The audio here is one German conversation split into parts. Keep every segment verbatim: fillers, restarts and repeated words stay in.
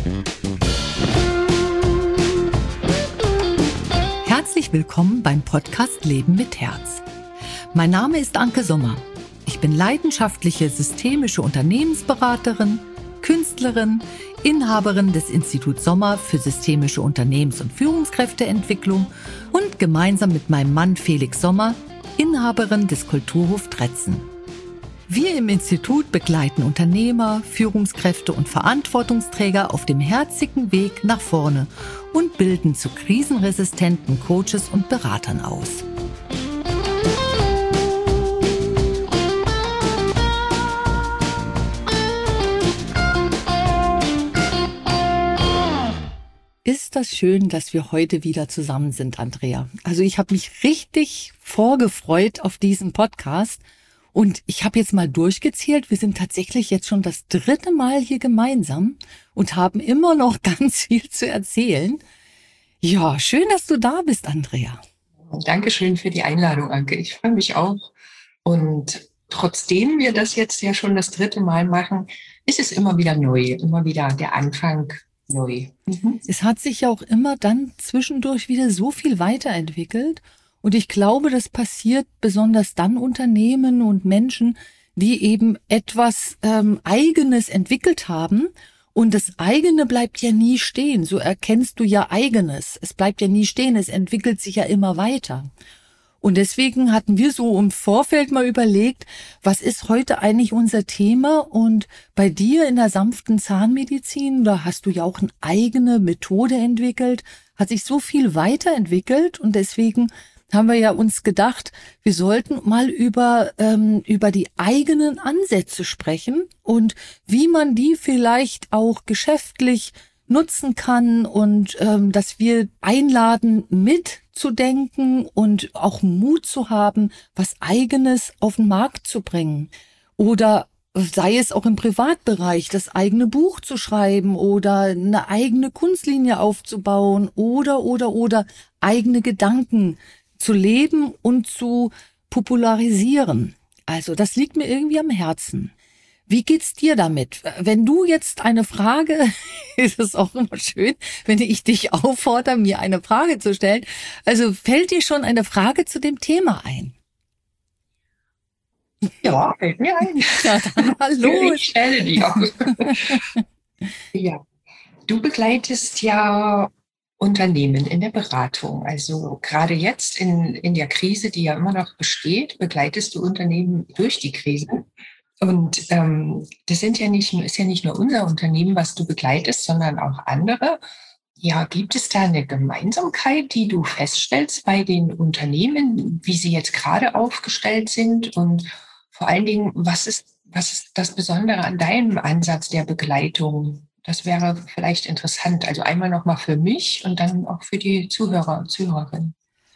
Herzlich willkommen beim Podcast Leben mit Herz. Mein Name ist Anke Sommer. Ich bin leidenschaftliche systemische Unternehmensberaterin, Künstlerin, Inhaberin des Instituts Sommer für systemische Unternehmens- und Führungskräfteentwicklung und gemeinsam mit meinem Mann Felix Sommer Inhaberin des Kulturhof Dretzen. Wir im Institut begleiten Unternehmer, Führungskräfte und Verantwortungsträger auf dem herzigen Weg nach vorne und bilden zu krisenresistenten Coaches und Beratern aus. Ist das schön, dass wir heute wieder zusammen sind, Andrea. Also ich habe mich richtig vorgefreut auf diesen Podcast und ich habe jetzt mal durchgezählt. Wir sind tatsächlich jetzt schon das dritte Mal hier gemeinsam und haben immer noch ganz viel zu erzählen. Ja, schön, dass du da bist, Andrea. Dankeschön für die Einladung, Anke. Ich freue mich auch. Und trotzdem wir das jetzt ja schon das dritte Mal machen, ist es immer wieder neu, immer wieder der Anfang neu. Mhm. Es hat sich ja auch immer dann zwischendurch wieder so viel weiterentwickelt. Und ich glaube, das passiert besonders dann Unternehmen und Menschen, die eben etwas ähm, Eigenes entwickelt haben. Und das Eigene bleibt ja nie stehen. So erkennst du ja Eigenes. Es bleibt ja nie stehen. Es entwickelt sich ja immer weiter. Und deswegen hatten wir so im Vorfeld mal überlegt, was ist heute eigentlich unser Thema? Und bei dir in der sanften Zahnmedizin, da hast du ja auch eine eigene Methode entwickelt, hat sich so viel weiterentwickelt und deswegen haben wir ja uns gedacht, wir sollten mal über ähm, über die eigenen Ansätze sprechen und wie man die vielleicht auch geschäftlich nutzen kann und ähm, dass wir einladen, mitzudenken und auch Mut zu haben, was Eigenes auf den Markt zu bringen. Oder sei es auch im Privatbereich, das eigene Buch zu schreiben oder eine eigene Kunstlinie aufzubauen oder, oder, oder eigene Gedanken zu leben und zu popularisieren. Also das liegt mir irgendwie am Herzen. Wie geht's dir damit? Wenn du jetzt eine Frage, ist es auch immer schön, wenn ich dich auffordere, mir eine Frage zu stellen. Also fällt dir schon eine Frage zu dem Thema ein? Ja, fällt mir ein. Ja, dann mal los. Ich stelle die auch. Ja, du begleitest ja Unternehmen in der Beratung. Also gerade jetzt in, in der Krise, die ja immer noch besteht, begleitest du Unternehmen durch die Krise. Und ähm, das sind ja nicht, ist ja nicht nur unser Unternehmen, was du begleitest, sondern auch andere. Ja, gibt es da eine Gemeinsamkeit, die du feststellst bei den Unternehmen, wie sie jetzt gerade aufgestellt sind? Und vor allen Dingen, was ist, was ist das Besondere an deinem Ansatz der Begleitung? Das wäre vielleicht interessant. Also einmal nochmal für mich und dann auch für die Zuhörer und Zuhörerinnen.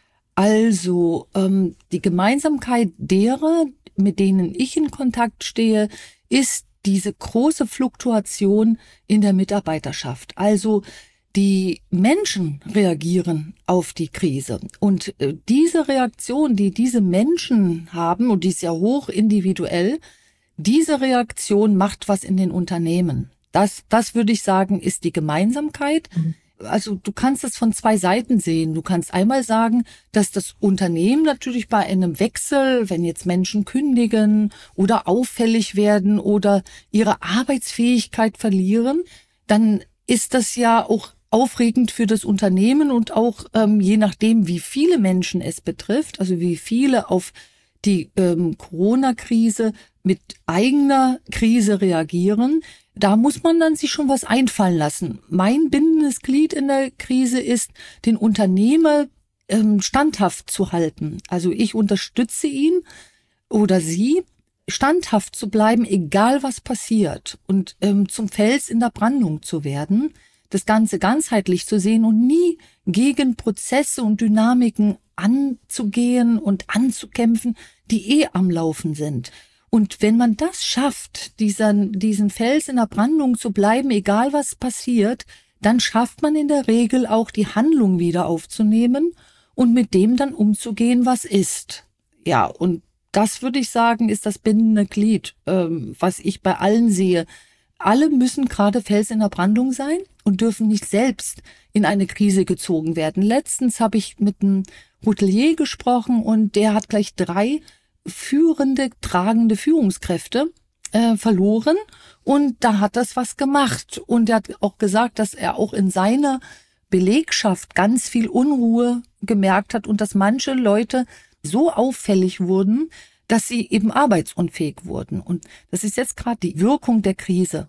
Also ähm, die Gemeinsamkeit derer, mit denen ich in Kontakt stehe, ist diese große Fluktuation in der Mitarbeiterschaft. Also die Menschen reagieren auf die Krise und äh, diese Reaktion, die diese Menschen haben, und die ist ja hoch individuell, diese Reaktion macht was in den Unternehmen. Das, das würde ich sagen, ist die Gemeinsamkeit. Mhm. Also du kannst es von zwei Seiten sehen. Du kannst einmal sagen, dass das Unternehmen natürlich bei einem Wechsel, wenn jetzt Menschen kündigen oder auffällig werden oder ihre Arbeitsfähigkeit verlieren, dann ist das ja auch aufregend für das Unternehmen und auch ähm, je nachdem, wie viele Menschen es betrifft, also wie viele auf die ähm, Corona-Krise mit eigener Krise reagieren. Da muss man dann sich schon was einfallen lassen. Mein bindendes Glied in der Krise ist, den Unternehmer ähm, standhaft zu halten. Also ich unterstütze ihn oder sie, standhaft zu bleiben, egal was passiert und ähm, zum Fels in der Brandung zu werden, das Ganze ganzheitlich zu sehen und nie gegen Prozesse und Dynamiken anzugehen und anzukämpfen, die eh am Laufen sind. Und wenn man das schafft, diesen, diesen Fels in der Brandung zu bleiben, egal was passiert, dann schafft man in der Regel auch die Handlung wieder aufzunehmen und mit dem dann umzugehen, was ist. Ja, und das würde ich sagen, ist das bindende Glied, ähm, was ich bei allen sehe. Alle müssen gerade Fels in der Brandung sein, und dürfen nicht selbst in eine Krise gezogen werden. Letztens habe ich mit einem Hotelier gesprochen und der hat gleich drei führende, tragende Führungskräfte äh, verloren und da hat das was gemacht. Und er hat auch gesagt, dass er auch in seiner Belegschaft ganz viel Unruhe gemerkt hat und dass manche Leute so auffällig wurden, dass sie eben arbeitsunfähig wurden. Und das ist jetzt gerade die Wirkung der Krise.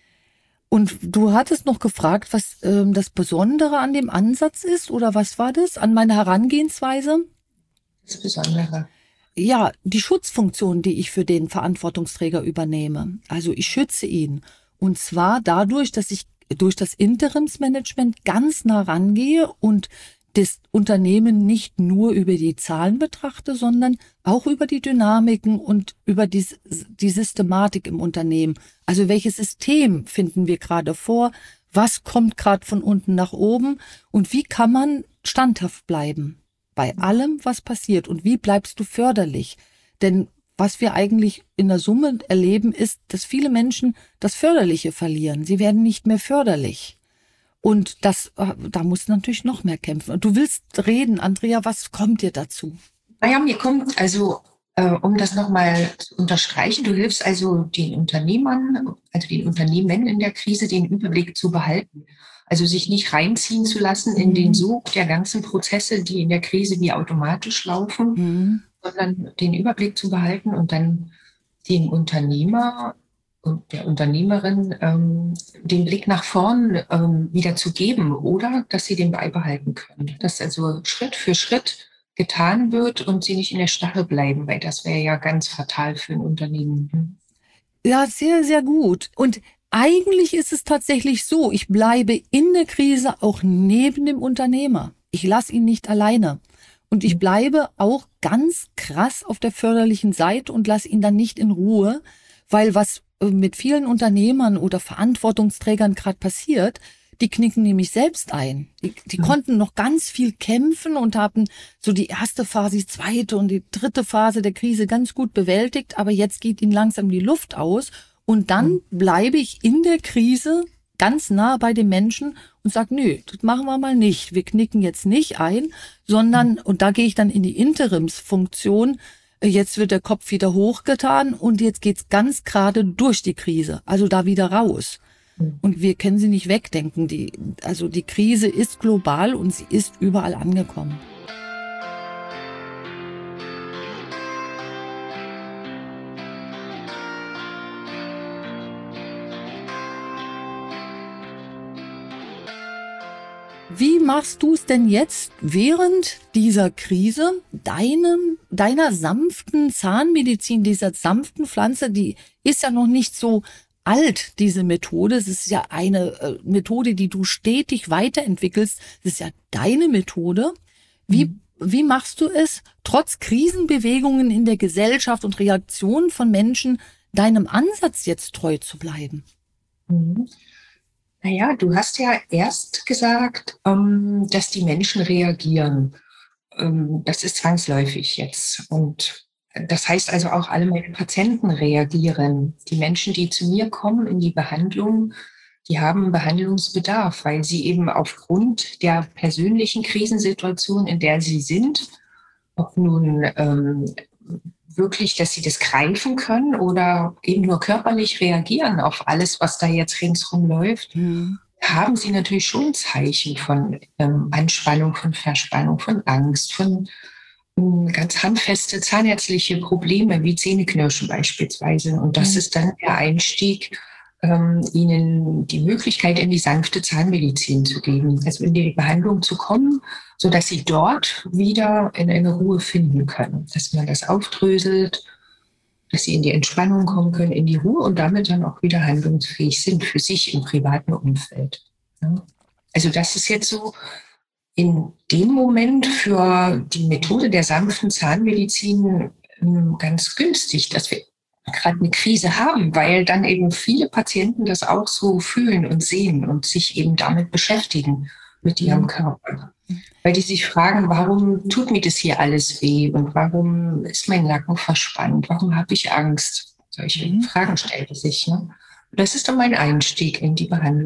Und du hattest noch gefragt, was ähm, das Besondere an dem Ansatz ist, oder was war das an meiner Herangehensweise? Das Besondere. Ja, die Schutzfunktion, die ich für den Verantwortungsträger übernehme. Also ich schütze ihn. Und zwar dadurch, dass ich durch das Interimsmanagement ganz nah rangehe und das Unternehmen nicht nur über die Zahlen betrachte, sondern auch über die Dynamiken und über die, die Systematik im Unternehmen. Also welches System finden wir gerade vor? Was kommt gerade von unten nach oben? Und wie kann man standhaft bleiben bei allem, was passiert? Und wie bleibst du förderlich? Denn was wir eigentlich in der Summe erleben, ist, dass viele Menschen das Förderliche verlieren. Sie werden nicht mehr förderlich. Und das, da muss natürlich noch mehr kämpfen. Und du willst reden, Andrea, was kommt dir dazu? Naja, mir kommt, also äh, um das nochmal zu unterstreichen, du hilfst also den Unternehmern, also den Unternehmen in der Krise, den Überblick zu behalten. Also sich nicht reinziehen zu lassen in den Sog der ganzen Prozesse, die in der Krise wie automatisch laufen, mhm. sondern den Überblick zu behalten und dann den Unternehmer und der Unternehmerin ähm, den Blick nach vorn ähm, wieder zu geben oder dass sie den beibehalten können. Dass also Schritt für Schritt getan wird und sie nicht in der Starre bleiben, weil das wäre ja ganz fatal für ein Unternehmen. Ja, sehr, sehr gut. Und eigentlich ist es tatsächlich so, ich bleibe in der Krise auch neben dem Unternehmer. Ich lasse ihn nicht alleine. Und ich bleibe auch ganz krass auf der förderlichen Seite und lasse ihn dann nicht in Ruhe, weil was mit vielen Unternehmern oder Verantwortungsträgern gerade passiert, die knicken nämlich selbst ein. Die, die mhm. konnten noch ganz viel kämpfen und haben so die erste Phase, die zweite und die dritte Phase der Krise ganz gut bewältigt, aber jetzt geht ihnen langsam die Luft aus und dann mhm. bleibe ich in der Krise ganz nah bei den Menschen und sage, nö, das machen wir mal nicht. Wir knicken jetzt nicht ein, sondern, und da gehe ich dann in die Interimsfunktion. Jetzt wird der Kopf wieder hochgetan und jetzt geht's ganz gerade durch die Krise, also da wieder raus. Und wir können sie nicht wegdenken. Die, also die Krise ist global und sie ist überall angekommen. Wie machst du es denn jetzt während dieser Krise, deinem, deiner sanften Zahnmedizin, dieser sanften Pflanze, die ist ja noch nicht so alt, diese Methode. Es ist ja eine äh, Methode, die du stetig weiterentwickelst. Es ist ja deine Methode. Wie, mhm. wie machst du es, trotz Krisenbewegungen in der Gesellschaft und Reaktionen von Menschen, deinem Ansatz jetzt treu zu bleiben? Mhm. Naja, du hast ja erst gesagt, ähm, dass die Menschen reagieren. Ähm, das ist zwangsläufig jetzt. Und das heißt also auch, alle meine Patienten reagieren. Die Menschen, die zu mir kommen in die Behandlung, die haben Behandlungsbedarf, weil sie eben aufgrund der persönlichen Krisensituation, in der sie sind, ob nun ähm, wirklich, dass sie das greifen können oder eben nur körperlich reagieren auf alles, was da jetzt ringsrum läuft, mhm. haben sie natürlich schon Zeichen von ähm, Anspannung, von Verspannung, von Angst, von ähm, ganz handfeste zahnärztliche Probleme wie Zähneknirschen beispielsweise. Und das mhm. ist dann der Einstieg, ähm, ihnen die Möglichkeit in die sanfte Zahnmedizin zu geben, also in die Behandlung zu kommen, sodass sie dort wieder in eine Ruhe finden können, dass man das aufdröselt, dass sie in die Entspannung kommen können, in die Ruhe und damit dann auch wieder handlungsfähig sind für sich im privaten Umfeld. Ja. Also das ist jetzt so in dem Moment für die Methode der sanften Zahnmedizin ähm, ganz günstig, dass wir gerade eine Krise haben, weil dann eben viele Patienten das auch so fühlen und sehen und sich eben damit beschäftigen, mit ihrem Körper. Weil die sich fragen, warum tut mir das hier alles weh und warum ist mein Nacken verspannt, warum habe ich Angst? Solche mhm. Fragen stellen sich. Ne? Das ist dann mein Einstieg in die Behandlung.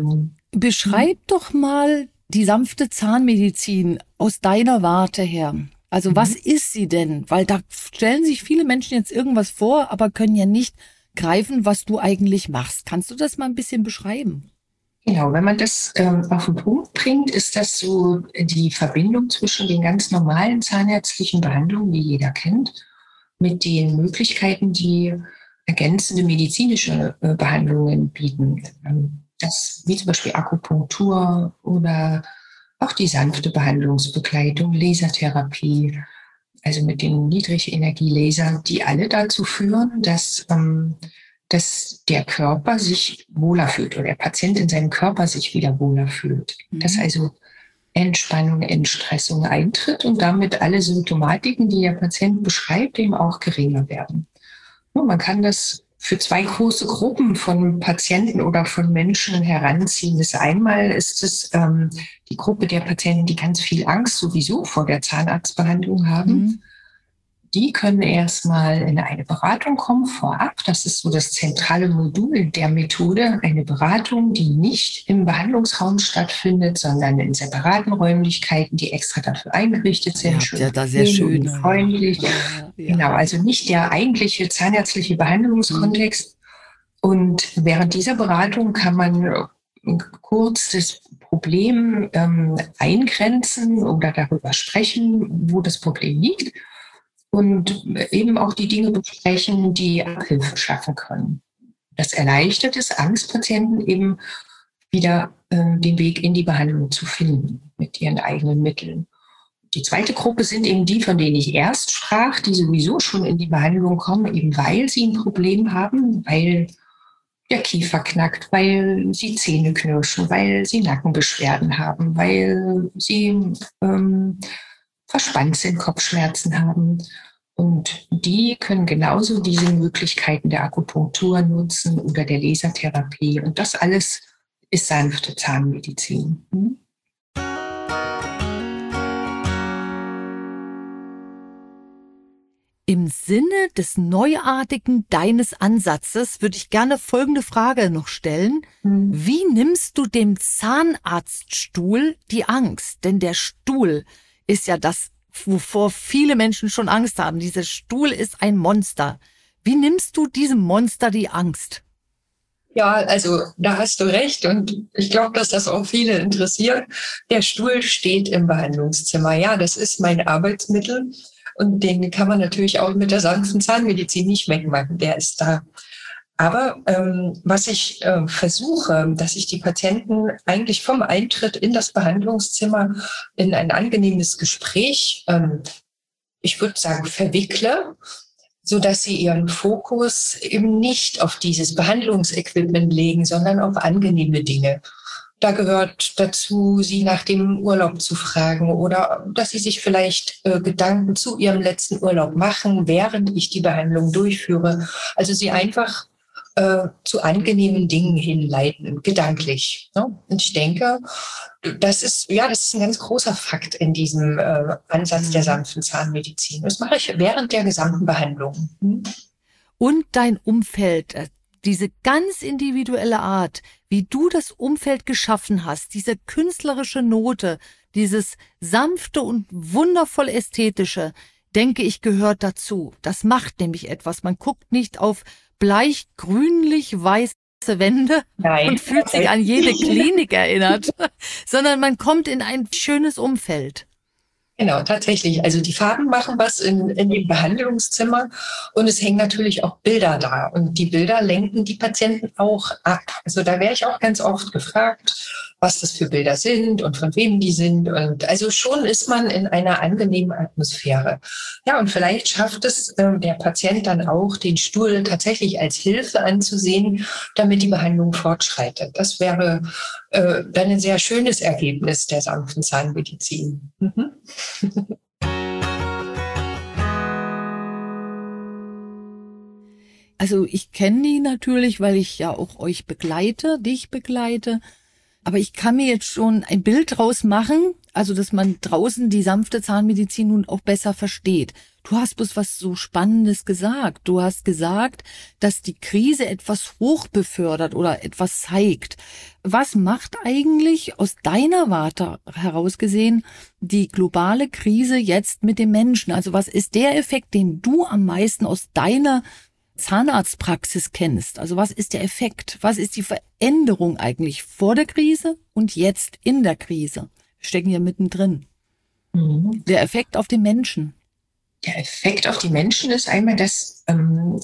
Beschreib doch mal die sanfte Zahnmedizin aus deiner Warte her. Also mhm. was ist sie denn? Weil da stellen sich viele Menschen jetzt irgendwas vor, aber können ja nicht greifen, was du eigentlich machst. Kannst du das mal ein bisschen beschreiben? Genau, wenn man das ähm, auf den Punkt bringt, ist das so die Verbindung zwischen den ganz normalen zahnärztlichen Behandlungen, die jeder kennt, mit den Möglichkeiten, die ergänzende medizinische äh, Behandlungen bieten. Ähm, das, wie zum Beispiel Akupunktur oder auch die sanfte Behandlungsbegleitung, Lasertherapie, also mit den Niedrigenergielasern, die alle dazu führen, dass, ähm, dass der Körper sich wohler fühlt oder der Patient in seinem Körper sich wieder wohler fühlt. Mhm. Dass also Entspannung, Entstressung eintritt und damit alle Symptomatiken, die der Patient beschreibt, eben auch geringer werden. Ja, man kann das für zwei große Gruppen von Patienten oder von Menschen heranziehen. Das einmal ist es ähm, die Gruppe der Patienten, die ganz viel Angst sowieso vor der Zahnarztbehandlung haben. Mhm. Die können erstmal in eine Beratung kommen vorab. Das ist so das zentrale Modul der Methode. Eine Beratung, die nicht im Behandlungsraum stattfindet, sondern in separaten Räumlichkeiten, die extra dafür eingerichtet sind. Ja, schön ja da sehr schön. Freundlich. Ja, ja. Genau, also nicht der eigentliche zahnärztliche Behandlungskontext. Mhm. Und während dieser Beratung kann man kurz das Problem ähm, eingrenzen oder darüber sprechen, wo das Problem liegt. Und eben auch die Dinge besprechen, die Abhilfe schaffen können. Das erleichtert es Angstpatienten eben wieder äh, den Weg in die Behandlung zu finden mit ihren eigenen Mitteln. Die zweite Gruppe sind eben die, von denen ich erst sprach, die sowieso schon in die Behandlung kommen, eben weil sie ein Problem haben, weil der Kiefer knackt, weil sie Zähne knirschen, weil sie Nackenbeschwerden haben, weil sie ähm, verspannt sind, Kopfschmerzen haben. Und die können genauso diese Möglichkeiten der Akupunktur nutzen oder der Lasertherapie. Und das alles ist sanfte Zahnmedizin. Hm? Im Sinne des Neuartigen deines Ansatzes würde ich gerne folgende Frage noch stellen. Hm. Wie nimmst du dem Zahnarztstuhl die Angst? Denn der Stuhl ist ja das, wovor viele Menschen schon Angst haben. Dieser Stuhl ist ein Monster. Wie nimmst du diesem Monster die Angst? Ja, also da hast du recht und ich glaube, dass das auch viele interessiert. Der Stuhl steht im Behandlungszimmer. Ja, das ist mein Arbeitsmittel und den kann man natürlich auch mit der sanften Zahnmedizin nicht wegmachen. Der ist da. Aber ähm, was ich äh, versuche, dass ich die Patienten eigentlich vom Eintritt in das Behandlungszimmer in ein angenehmes Gespräch, ähm, ich würde sagen, verwickle, so dass sie ihren Fokus eben nicht auf dieses Behandlungsequipment legen, sondern auf angenehme Dinge. Da gehört dazu, sie nach dem Urlaub zu fragen oder dass sie sich vielleicht äh, Gedanken zu ihrem letzten Urlaub machen, während ich die Behandlung durchführe. Also sie einfach äh, zu angenehmen Dingen hinleiten, gedanklich. Ne? Und ich denke, das ist, ja, das ist ein ganz großer Fakt in diesem äh, Ansatz der sanften Zahnmedizin. Das mache ich während der gesamten Behandlung. Hm? Und dein Umfeld, diese ganz individuelle Art, wie du das Umfeld geschaffen hast, diese künstlerische Note, dieses sanfte und wundervoll ästhetische, denke ich, gehört dazu. Das macht nämlich etwas. Man guckt nicht auf bleich grünlich weiße Wände Nein. und fühlt sich an jede Klinik erinnert, sondern man kommt in ein schönes Umfeld. Genau, tatsächlich. Also die Farben machen was in, in dem Behandlungszimmer und es hängen natürlich auch Bilder da. Und die Bilder lenken die Patienten auch ab. Also da wäre ich auch ganz oft gefragt, was das für Bilder sind und von wem die sind. Und also schon ist man in einer angenehmen Atmosphäre. Ja, und vielleicht schafft es äh, der Patient dann auch, den Stuhl tatsächlich als Hilfe anzusehen, damit die Behandlung fortschreitet. Das wäre äh, dann ein sehr schönes Ergebnis der sanften Zahnmedizin. Mhm. Also ich kenne die natürlich, weil ich ja auch euch begleite, dich begleite. Aber ich kann mir jetzt schon ein Bild draus machen. also dass man draußen die sanfte Zahnmedizin nun auch besser versteht. Du hast bloß was so Spannendes gesagt. Du hast gesagt, dass die Krise etwas hochbefördert oder etwas zeigt. Was macht eigentlich aus deiner Warte heraus gesehen die globale Krise jetzt mit dem Menschen? Also was ist der Effekt, den du am meisten aus deiner Zahnarztpraxis kennst? Also was ist der Effekt? Was ist die Veränderung eigentlich vor der Krise und jetzt in der Krise? Wir stecken ja mittendrin. Mhm. Der Effekt auf den Menschen. Der Effekt auf die Menschen ist einmal, dass, ähm,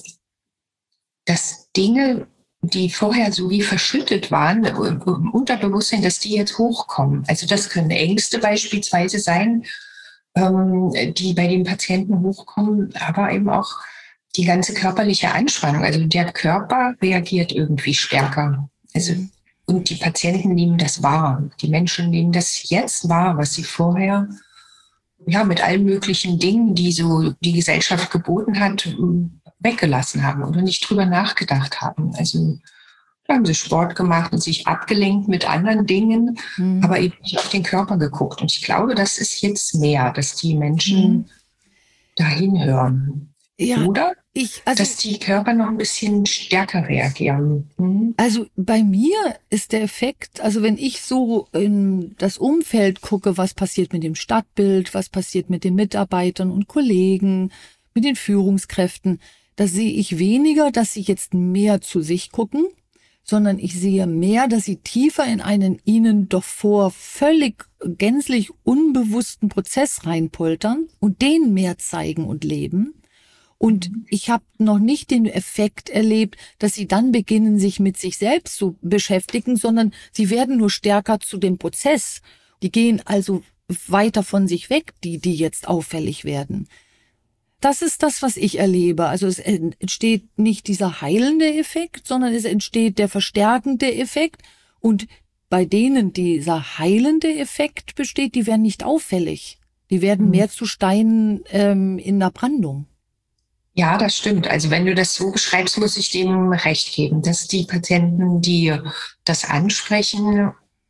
dass Dinge, die vorher so wie verschüttet waren, im Unterbewusstsein, dass die jetzt hochkommen. Also das können Ängste beispielsweise sein, ähm, die bei den Patienten hochkommen, aber eben auch die ganze körperliche Anspannung. Also der Körper reagiert irgendwie stärker. Also, und die Patienten nehmen das wahr. Die Menschen nehmen das jetzt wahr, was sie vorher ja mit allen möglichen Dingen, die so die Gesellschaft geboten hat, weggelassen haben oder nicht drüber nachgedacht haben. Also da haben sie Sport gemacht und sich abgelenkt mit anderen Dingen, mhm. aber eben nicht auf den Körper geguckt. Und ich glaube, das ist jetzt mehr, dass die Menschen mhm. dahin hören. Ja, oder ich, also, dass die Körper noch ein bisschen stärker reagieren. Mhm. Also bei mir ist der Effekt, also wenn ich so in das Umfeld gucke, was passiert mit dem Stadtbild, was passiert mit den Mitarbeitern und Kollegen, mit den Führungskräften, da sehe ich weniger, dass sie jetzt mehr zu sich gucken, sondern ich sehe mehr, dass sie tiefer in einen ihnen doch vor völlig gänzlich unbewussten Prozess reinpoltern und den mehr zeigen und leben. Und ich habe noch nicht den Effekt erlebt, dass sie dann beginnen, sich mit sich selbst zu beschäftigen, sondern sie werden nur stärker zu dem Prozess. Die gehen also weiter von sich weg, die, die jetzt auffällig werden. Das ist das, was ich erlebe. Also es entsteht nicht dieser heilende Effekt, sondern es entsteht der verstärkende Effekt. Und bei denen dieser heilende Effekt besteht, die werden nicht auffällig. Die werden mehr zu Steinen ähm, in der Brandung. Ja, das stimmt. Also wenn du das so beschreibst, muss ich dem recht geben, dass die Patienten, die das ansprechen,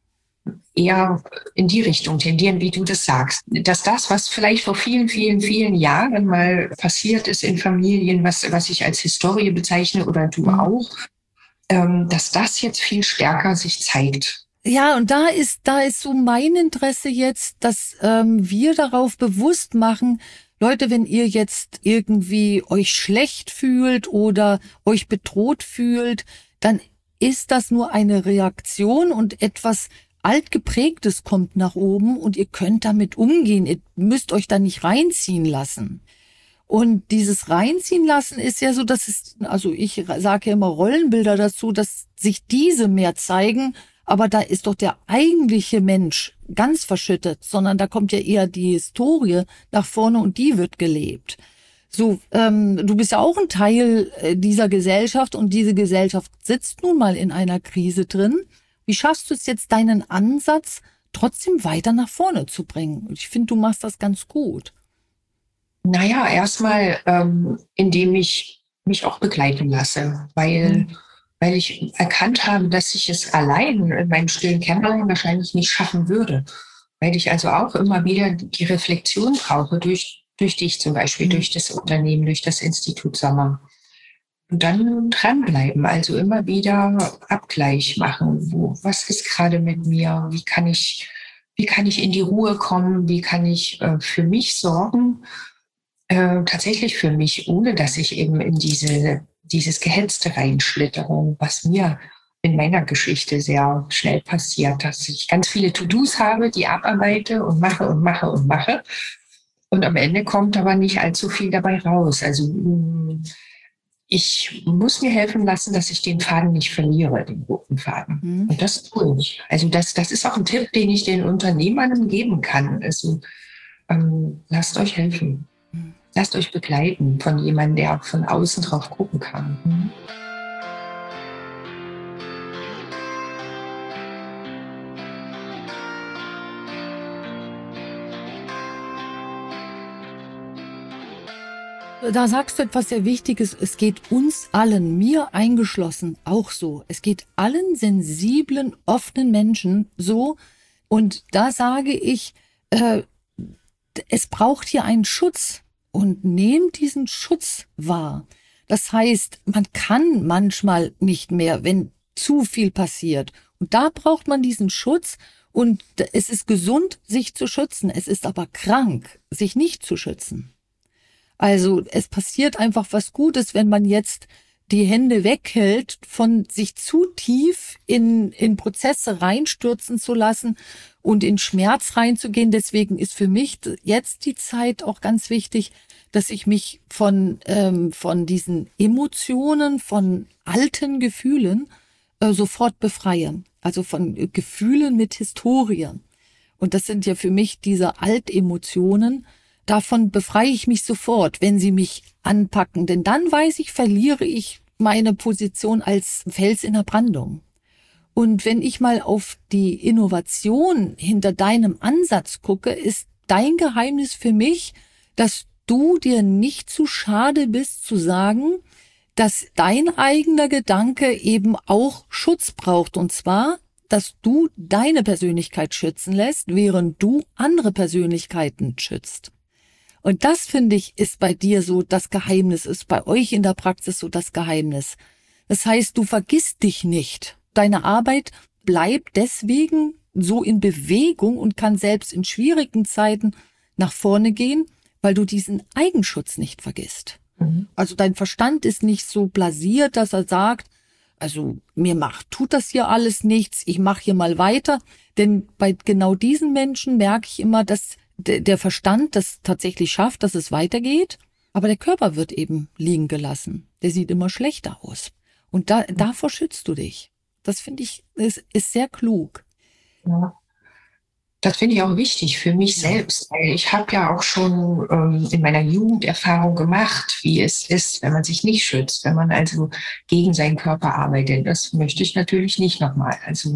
eher in die Richtung tendieren, wie du das sagst. Dass das, was vielleicht vor vielen, vielen, vielen Jahren mal passiert ist in Familien, was, was ich als Historie bezeichne oder du auch, ähm, dass das jetzt viel stärker sich zeigt. Ja, und da ist, da ist so mein Interesse jetzt, dass ähm, wir darauf bewusst machen, Leute, wenn ihr jetzt irgendwie euch schlecht fühlt oder euch bedroht fühlt, dann ist das nur eine Reaktion und etwas Altgeprägtes kommt nach oben und ihr könnt damit umgehen. Ihr müsst euch da nicht reinziehen lassen. Und dieses Reinziehen lassen ist ja so, dass es, also ich sage ja immer Rollenbilder dazu, dass sich diese mehr zeigen, aber da ist doch der eigentliche Mensch ganz verschüttet, sondern da kommt ja eher die Historie nach vorne und die wird gelebt. So, ähm, du bist ja auch ein Teil dieser Gesellschaft und diese Gesellschaft sitzt nun mal in einer Krise drin. Wie schaffst du es jetzt, deinen Ansatz trotzdem weiter nach vorne zu bringen? Ich finde, du machst das ganz gut. Naja, erstmal, ähm, indem ich mich auch begleiten lasse, weil... Mhm. weil ich erkannt habe, dass ich es allein in meinem stillen Kämmerlein wahrscheinlich nicht schaffen würde. Weil ich also auch immer wieder die Reflexion brauche, durch, durch dich zum Beispiel, mhm. durch das Unternehmen, durch das Institut Sommer. Und dann dranbleiben, also immer wieder Abgleich machen. Wo, was ist gerade mit mir? Wie kann ich, wie kann ich in die Ruhe kommen? Wie kann ich äh, für mich sorgen? Äh, tatsächlich für mich, ohne dass ich eben in diese dieses Gehetzte reinschlittere, was mir in meiner Geschichte sehr schnell passiert, dass ich ganz viele To-Dos habe, die abarbeite und mache und mache und mache. Und am Ende kommt aber nicht allzu viel dabei raus. Also ich muss mir helfen lassen, dass ich den Faden nicht verliere, den roten Faden. Mhm. Und das tue ich. Also das, das ist auch ein Tipp, den ich den Unternehmern geben kann. Also ähm, lasst euch helfen. Lasst euch begleiten von jemandem, der auch von außen drauf gucken kann. Mhm. Da sagst du etwas sehr Wichtiges. Es geht uns allen, mir eingeschlossen, auch so. Es geht allen sensiblen, offenen Menschen so. Und da sage ich, äh, es braucht hier einen Schutz und nehmt diesen Schutz wahr. Das heißt, man kann manchmal nicht mehr, wenn zu viel passiert. Und da braucht man diesen Schutz und es ist gesund, sich zu schützen. Es ist aber krank, sich nicht zu schützen. Also es passiert einfach was Gutes, wenn man jetzt die Hände weghält, von sich zu tief in, in Prozesse reinstürzen zu lassen und in Schmerz reinzugehen. Deswegen ist für mich jetzt die Zeit auch ganz wichtig, dass ich mich von, ähm, von diesen Emotionen, von alten Gefühlen äh, sofort befreie. Also von Gefühlen mit Historien. Und das sind ja für mich diese Altemotionen. Davon befreie ich mich sofort, wenn sie mich anpacken. Denn dann weiß ich, verliere ich meine Position als Fels in der Brandung. Und wenn ich mal auf die Innovation hinter deinem Ansatz gucke, ist dein Geheimnis für mich, dass du dir nicht zu schade bist zu sagen, dass dein eigener Gedanke eben auch Schutz braucht. Und zwar, dass du deine Persönlichkeit schützen lässt, während du andere Persönlichkeiten schützt. Und das, finde ich, ist bei dir so das Geheimnis, ist bei euch in der Praxis so das Geheimnis. Das heißt, du vergisst dich nicht. Deine Arbeit bleibt deswegen so in Bewegung und kann selbst in schwierigen Zeiten nach vorne gehen, weil du diesen Eigenschutz nicht vergisst. Mhm. Also dein Verstand ist nicht so blasiert, dass er sagt, also mir macht, tut das hier alles nichts, ich mache hier mal weiter. Denn bei genau diesen Menschen merke ich immer, dass der Verstand das tatsächlich schafft, dass es weitergeht, aber der Körper wird eben liegen gelassen. Der sieht immer schlechter aus. Und da, davor schützt du dich. Das finde ich, ist, ist sehr klug. Ja. Das finde ich auch wichtig für mich selbst, weil ich habe ja auch schon ähm, in meiner Jugend Erfahrung gemacht, wie es ist, wenn man sich nicht schützt, wenn man also gegen seinen Körper arbeitet. Das möchte ich natürlich nicht nochmal. Also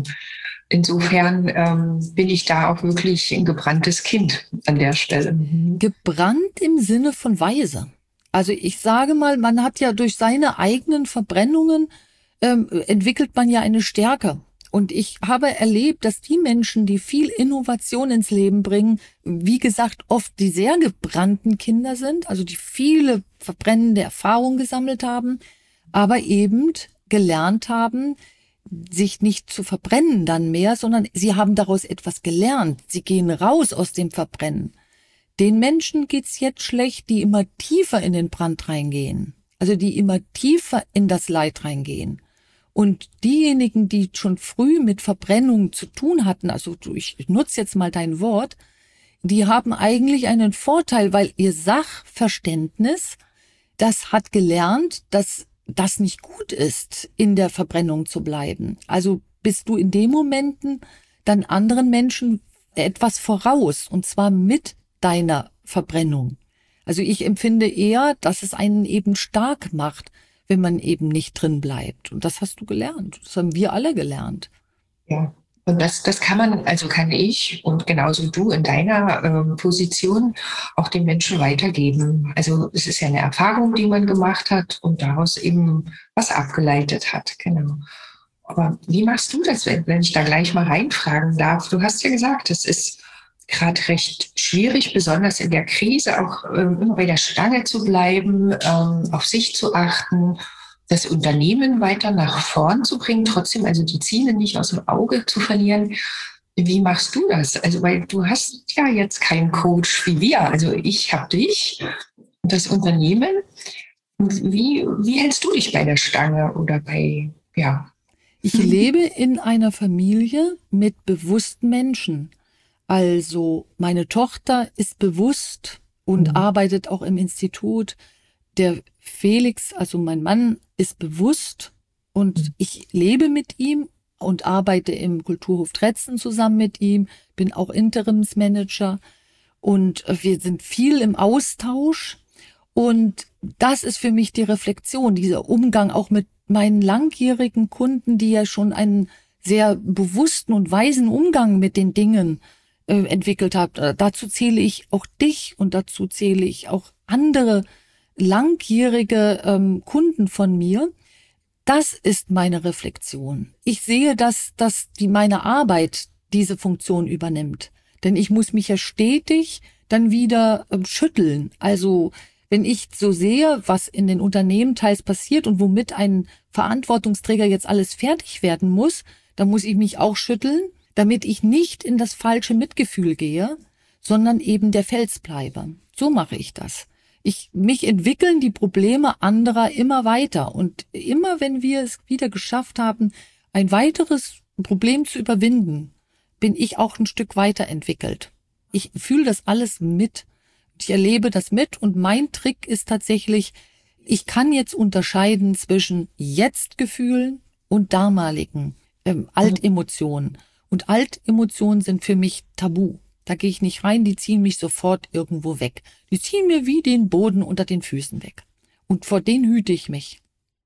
insofern ähm, bin ich da auch wirklich ein gebranntes Kind an der Stelle. Gebrannt im Sinne von weise. Also ich sage mal, man hat ja durch seine eigenen Verbrennungen ähm, entwickelt man ja eine Stärke. Und ich habe erlebt, dass die Menschen, die viel Innovation ins Leben bringen, wie gesagt, oft die sehr gebrannten Kinder sind, also die viele verbrennende Erfahrungen gesammelt haben, aber eben gelernt haben, sich nicht zu verbrennen dann mehr, sondern sie haben daraus etwas gelernt. Sie gehen raus aus dem Verbrennen. Den Menschen geht's jetzt schlecht, die immer tiefer in den Brand reingehen, also die immer tiefer in das Leid reingehen. Und diejenigen, die schon früh mit Verbrennung zu tun hatten, also ich nutze jetzt mal dein Wort, die haben eigentlich einen Vorteil, weil ihr Sachverständnis, das hat gelernt, dass das nicht gut ist, in der Verbrennung zu bleiben. Also bist du in den Momenten dann anderen Menschen etwas voraus, und zwar mit deiner Verbrennung. Also ich empfinde eher, dass es einen eben stark macht, wenn man eben nicht drin bleibt. Und das hast du gelernt. Das haben wir alle gelernt. Ja, und das, das kann man, also kann ich und genauso du in deiner ähm, Position auch den Menschen weitergeben. Also es ist ja eine Erfahrung, die man gemacht hat und daraus eben was abgeleitet hat. Genau. Aber wie machst du das, wenn, wenn ich da gleich mal reinfragen darf? Du hast ja gesagt, es ist gerade recht schwierig, besonders in der Krise, auch ähm, immer bei der Stange zu bleiben, ähm, auf sich zu achten, das Unternehmen weiter nach vorn zu bringen, trotzdem also die Ziele nicht aus dem Auge zu verlieren. Wie machst du das? Also weil du hast ja jetzt keinen Coach wie wir. Also ich habe dich, das Unternehmen. Wie, wie hältst du dich bei der Stange oder bei, ja? Ich lebe in einer Familie mit bewussten Menschen. Also meine Tochter ist bewusst und mhm. arbeitet auch im Institut. Der Felix, also mein Mann, ist bewusst und mhm. ich lebe mit ihm und arbeite im Kulturhof Tretzen zusammen mit ihm, bin auch Interimsmanager und wir sind viel im Austausch. Und das ist für mich die Reflexion, dieser Umgang auch mit meinen langjährigen Kunden, die ja schon einen sehr bewussten und weisen Umgang mit den Dingen äh, entwickelt haben. Dazu zähle ich auch dich und dazu zähle ich auch andere langjährige ähm, Kunden von mir. Das ist meine Reflexion. Ich sehe, dass, dass die meine Arbeit diese Funktion übernimmt. Denn ich muss mich ja stetig dann wieder äh, schütteln. Also wenn ich so sehe, was in den Unternehmen teils passiert und womit ein Verantwortungsträger jetzt alles fertig werden muss, dann muss ich mich auch schütteln, damit ich nicht in das falsche Mitgefühl gehe, sondern eben der Fels bleibe. So mache ich das. Ich, mich entwickeln die Probleme anderer immer weiter. Und immer wenn wir es wieder geschafft haben, ein weiteres Problem zu überwinden, bin ich auch ein Stück weiterentwickelt. Ich fühle das alles mit. Ich erlebe das mit. Und mein Trick ist tatsächlich, ich kann jetzt unterscheiden zwischen Jetzt-Gefühlen und damaligen ähm, Altemotionen. Und Altemotionen sind für mich tabu. Da gehe ich nicht rein, die ziehen mich sofort irgendwo weg. Die ziehen mir wie den Boden unter den Füßen weg. Und vor denen hüte ich mich.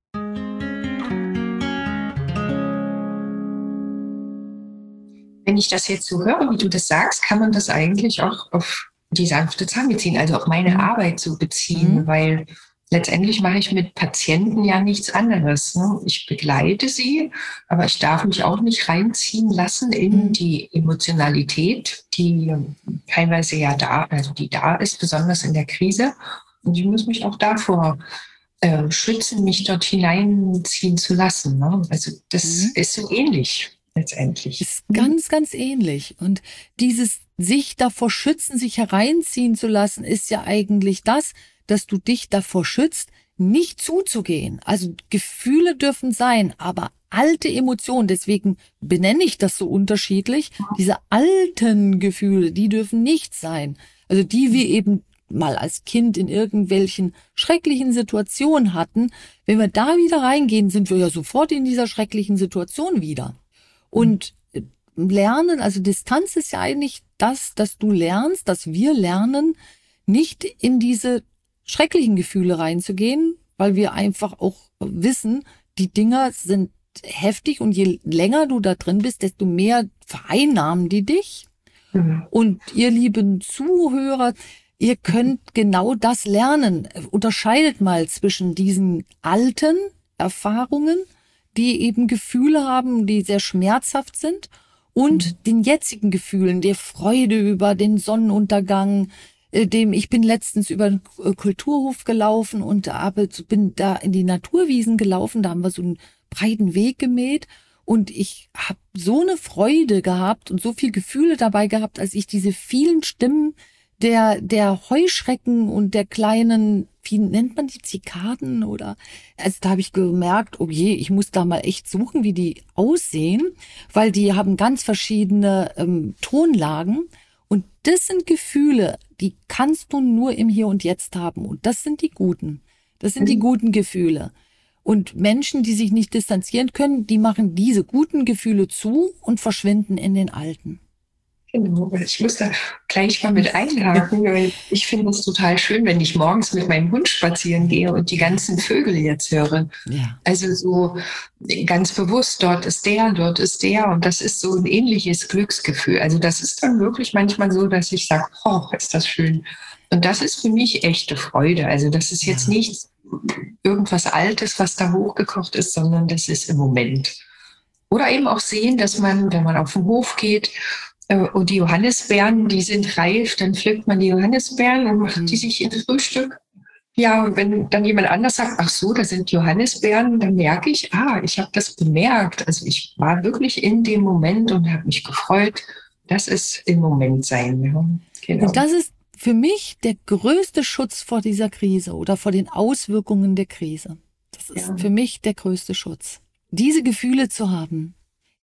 Wenn ich das jetzt so höre, wie du das sagst, kann man das eigentlich auch auf die sanfte Zahn beziehen, also auf meine Arbeit so beziehen, mhm. weil letztendlich mache ich mit Patienten ja nichts anderes. Ne? Ich begleite sie, aber ich darf mich auch nicht reinziehen lassen in die Emotionalität, die teilweise ja da, also die da ist, besonders in der Krise. Und ich muss mich auch davor äh, schützen, mich dort hineinziehen zu lassen. Ne? Also das mhm. ist so ähnlich letztendlich. Ist ganz, ganz ähnlich. Und dieses sich davor schützen, sich hereinziehen zu lassen, ist ja eigentlich das, dass du dich davor schützt, nicht zuzugehen. Also Gefühle dürfen sein, aber alte Emotionen, deswegen benenne ich das so unterschiedlich, diese alten Gefühle, die dürfen nicht sein. Also die wir eben mal als Kind in irgendwelchen schrecklichen Situationen hatten, wenn wir da wieder reingehen, sind wir ja sofort in dieser schrecklichen Situation wieder. Und lernen, also Distanz ist ja eigentlich das, dass du lernst, dass wir lernen, nicht in diese schrecklichen Gefühle reinzugehen, weil wir einfach auch wissen, die Dinger sind heftig und je länger du da drin bist, desto mehr vereinnahmen die dich. Mhm. Und ihr lieben Zuhörer, ihr könnt genau das lernen. Unterscheidet mal zwischen diesen alten Erfahrungen, die eben Gefühle haben, die sehr schmerzhaft sind, und mhm. den jetzigen Gefühlen, der Freude über den Sonnenuntergang, dem ich bin letztens über den Kulturhof gelaufen und habe, bin da in die Naturwiesen gelaufen, da haben wir so einen breiten Weg gemäht und ich habe so eine Freude gehabt und so viel Gefühle dabei gehabt, als ich diese vielen Stimmen der der Heuschrecken und der kleinen, wie nennt man die, Zikaden oder, also da habe ich gemerkt, oh je, ich muss da mal echt suchen, wie die aussehen, weil die haben ganz verschiedene ähm, Tonlagen. Und das sind Gefühle, die kannst du nur im Hier und Jetzt haben. Und das sind die guten. Das sind die guten Gefühle. Und Menschen, die sich nicht distanzieren können, die machen diese guten Gefühle zu und verschwinden in den alten. Genau, ich muss da gleich mal mit einhaken, weil ich finde es total schön, wenn ich morgens mit meinem Hund spazieren gehe und die ganzen Vögel jetzt höre. Ja. Also so ganz bewusst, dort ist der, dort ist der und das ist so ein ähnliches Glücksgefühl. Also das ist dann wirklich manchmal so, dass ich sage, oh, ist das schön. Und das ist für mich echte Freude. Also das ist jetzt ja. nicht irgendwas Altes, was da hochgekocht ist, sondern das ist im Moment. Oder eben auch sehen, dass man, wenn man auf den Hof geht, und die Johannisbeeren, die sind reif, dann pflückt man die Johannisbeeren und macht die sich ins Frühstück. Ja, und wenn dann jemand anders sagt, ach so, das sind Johannisbeeren, dann merke ich, ah, ich habe das bemerkt. Also ich war wirklich in dem Moment und habe mich gefreut. Das ist im Moment sein. Ja. Genau. Und das ist für mich der größte Schutz vor dieser Krise oder vor den Auswirkungen der Krise. Das ist ja. für mich der größte Schutz. Diese Gefühle zu haben.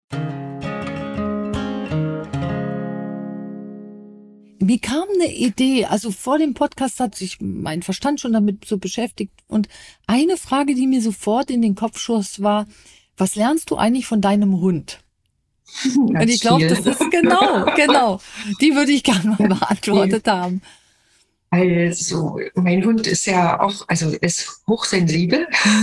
Mir kam eine Idee, also vor dem Podcast hat sich mein Verstand schon damit so beschäftigt und eine Frage, die mir sofort in den Kopf schoss, war, was lernst du eigentlich von deinem Hund? Ganz und ich glaube, das ist genau, genau, die würde ich gerne mal beantwortet haben. Also, mein Hund ist ja auch, also ist hochsensibel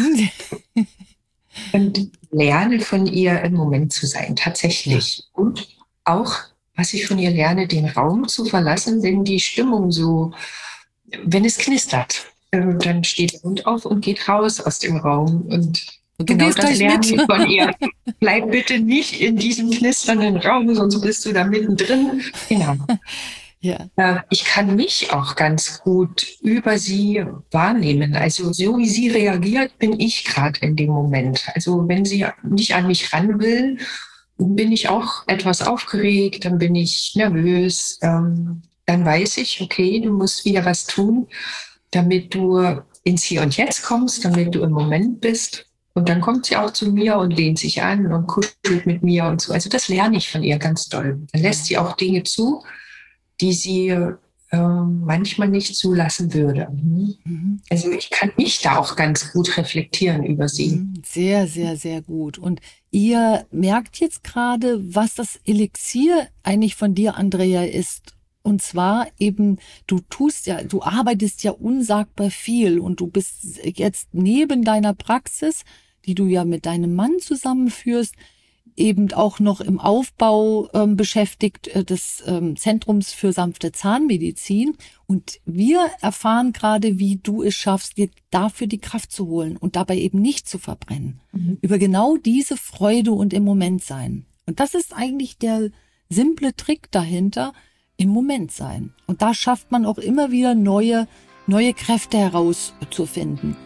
und lerne von ihr im Moment zu sein, tatsächlich. Ja. Und auch was ich von ihr lerne, den Raum zu verlassen, wenn die Stimmung so, wenn es knistert. Dann steht der Hund auf und geht raus aus dem Raum. Und Und du genau gehst das gleich lernen mit. wir von ihr. Bleib bitte nicht in diesem knisternden Raum, sonst bist du da mittendrin. Genau. Ja. Äh, Ich kann mich auch ganz gut über sie wahrnehmen. Also so wie sie reagiert, bin ich gerade in dem Moment. Also wenn sie nicht an mich ran will, bin ich auch etwas aufgeregt, dann bin ich nervös. Ähm, dann weiß ich, okay, du musst wieder was tun, damit du ins Hier und Jetzt kommst, damit du im Moment bist. Und dann kommt sie auch zu mir und lehnt sich an und kuschelt mit mir und so. Also das lerne ich von ihr ganz doll. Dann lässt sie auch Dinge zu, die sie äh, manchmal nicht zulassen würde. Mhm. Also ich kann mich da auch ganz gut reflektieren über sie. Mhm. Sehr, sehr, sehr gut. Und ihr merkt jetzt gerade, was das Elixier eigentlich von dir, Andrea, ist. Und zwar eben, du tust ja, du arbeitest ja unsagbar viel und du bist jetzt neben deiner Praxis, die du ja mit deinem Mann zusammenführst, eben auch noch im Aufbau ähm, beschäftigt äh, des ähm, Zentrums für sanfte Zahnmedizin. Und wir erfahren gerade, wie du es schaffst, dir dafür die Kraft zu holen und dabei eben nicht zu verbrennen. Mhm. Über genau diese Freude und im Moment sein. Und das ist eigentlich der simple Trick dahinter, im Moment sein. Und da schafft man auch immer wieder neue, neue Kräfte herauszufinden.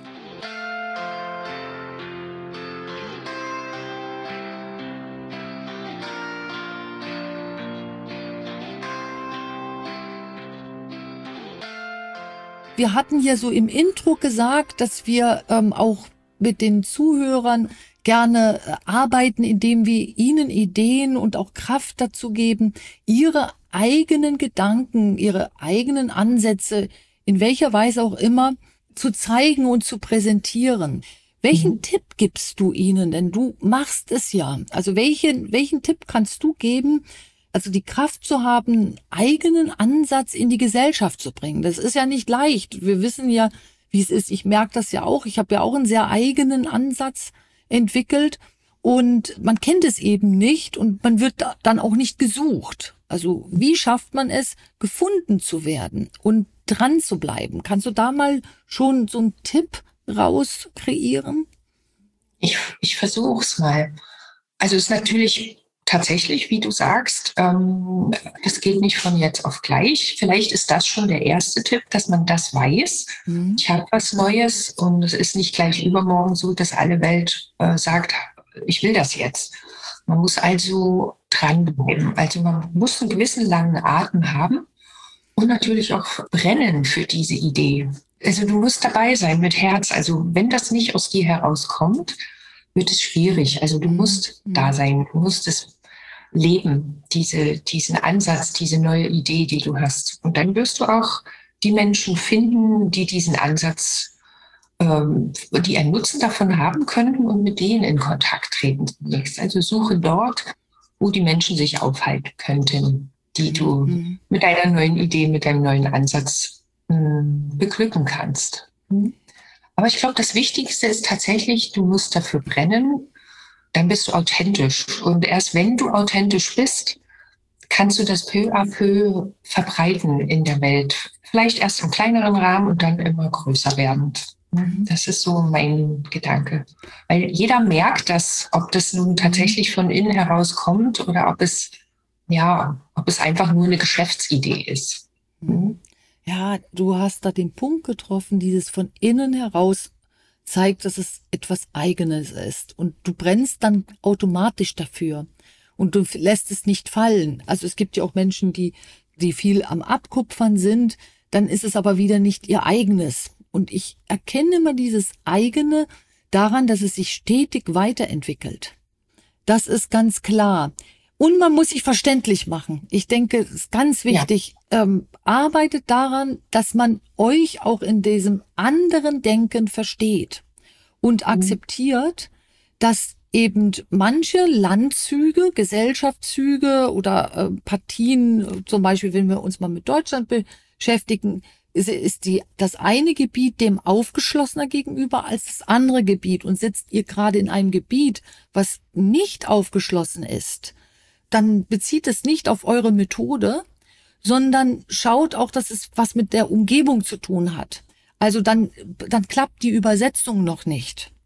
Wir hatten ja so im Intro gesagt, dass wir ähm, auch mit den Zuhörern gerne äh, arbeiten, indem wir ihnen Ideen und auch Kraft dazu geben, ihre eigenen Gedanken, ihre eigenen Ansätze, in welcher Weise auch immer, zu zeigen und zu präsentieren. Welchen mhm. Tipp gibst du ihnen? Denn du machst es ja. Also welchen, welchen Tipp kannst du geben, also die Kraft zu haben, eigenen Ansatz in die Gesellschaft zu bringen? Das ist ja nicht leicht. Wir wissen ja, wie es ist. Ich merke das ja auch. Ich habe ja auch einen sehr eigenen Ansatz entwickelt und man kennt es eben nicht und man wird dann auch nicht gesucht. Also wie schafft man es, gefunden zu werden und dran zu bleiben? Kannst du da mal schon so einen Tipp raus kreieren? Ich, ich versuche es mal. Also es ist natürlich tatsächlich, wie du sagst, ähm, das geht nicht von jetzt auf gleich. Vielleicht ist das schon der erste Tipp, dass man das weiß. Mhm. Ich habe was Neues und es ist nicht gleich übermorgen so, dass alle Welt äh, sagt, ich will das jetzt. Man muss also dranbleiben. Also man muss einen gewissen langen Atem haben und natürlich auch brennen für diese Idee. Also du musst dabei sein mit Herz. Also wenn das nicht aus dir herauskommt, wird es schwierig. Also du musst mhm. da sein, du musst es leben, diese, diesen Ansatz, diese neue Idee, die du hast. Und dann wirst du auch die Menschen finden, die diesen Ansatz, ähm, die einen Nutzen davon haben könnten und mit denen in Kontakt treten zunächst. Also suche dort, wo die Menschen sich aufhalten könnten, die du mhm. mit deiner neuen Idee, mit deinem neuen Ansatz mh, beglücken kannst. Mhm. Aber ich glaube, das Wichtigste ist tatsächlich, du musst dafür brennen, dann bist du authentisch. Und erst wenn du authentisch bist, kannst du das peu à peu verbreiten in der Welt. Vielleicht erst im kleineren Rahmen und dann immer größer werdend. Das ist so mein Gedanke. Weil jeder merkt das, ob das nun tatsächlich von innen heraus kommt oder ob es, ja, ob es einfach nur eine Geschäftsidee ist. Mhm. Ja, du hast da den Punkt getroffen, dieses von innen heraus zeigt, dass es etwas Eigenes ist. Und du brennst dann automatisch dafür. Und du lässt es nicht fallen. Also es gibt ja auch Menschen, die, die viel am Abkupfern sind. Dann ist es aber wieder nicht ihr eigenes. Und ich erkenne immer dieses eigene daran, dass es sich stetig weiterentwickelt. Das ist ganz klar. Und man muss sich verständlich machen. Ich denke, es ist ganz wichtig, ja. ähm, arbeitet daran, dass man euch auch in diesem anderen Denken versteht und mhm. akzeptiert, dass eben manche Landzüge, Gesellschaftszüge oder äh, Partien, zum Beispiel, wenn wir uns mal mit Deutschland beschäftigen, ist, ist die, das eine Gebiet dem aufgeschlossener gegenüber als das andere Gebiet. Und sitzt ihr gerade in einem Gebiet, was nicht aufgeschlossen ist, dann bezieht es nicht auf eure Methode, sondern schaut auch, dass es was mit der Umgebung zu tun hat. Also dann, dann klappt die Übersetzung noch nicht.